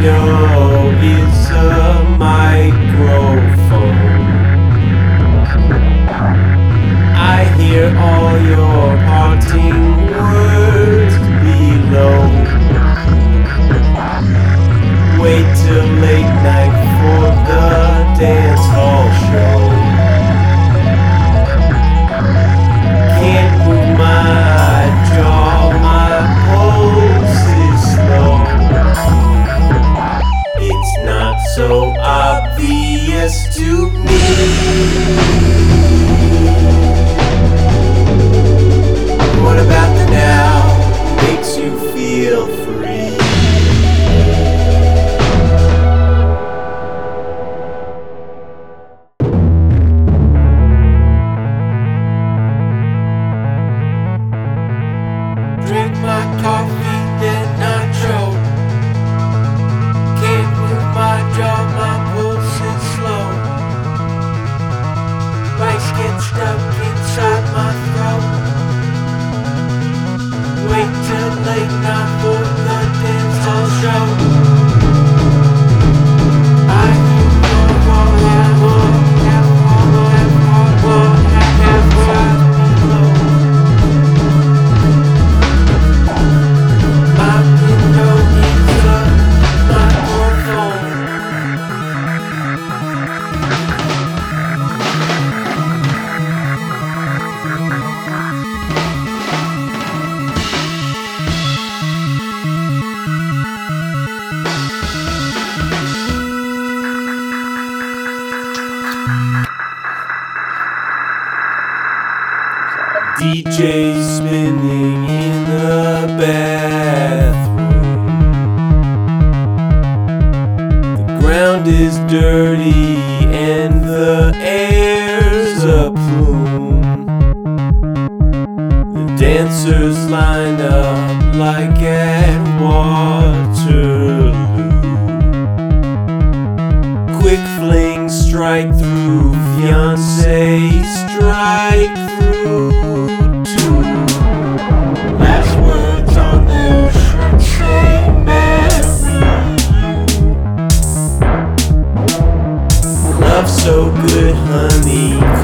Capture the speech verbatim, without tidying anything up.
window is a microphone. I hear all your parting words below. Wait till late night for the dance hall show. Can't move my jaw, my pulse is slow. It's not so obvious to me. What about the now makes you feel free? Drink my coffee, then nitro. Can't move my jaw, my pulse is slow. Rice gets stuck inside my throat. Wait till late night for the dance hall show. I have all have all have all have all have have below. My window is a microphone. D J spinning in the bathroom. The ground is dirty and the air's a plume. The dancers line up like at Waterloo. Quick fling, strike through, fiancé, strike through. Last words on their shirt say marry you. Love so good, honey.